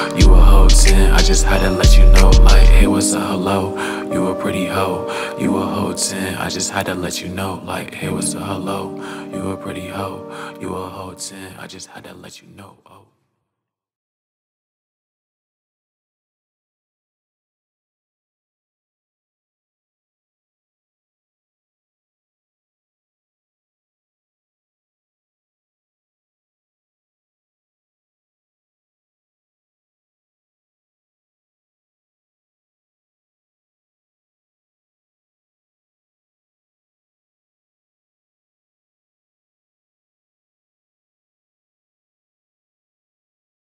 You a hoe 10, I just had to let you know. Like, hey, what's up, hello? You a pretty hoe. You a hoe 10, I just had to let you know. Like, hey, what's up, hello? You a pretty hoe. You a hoe 10, I just had to let you know. Oh.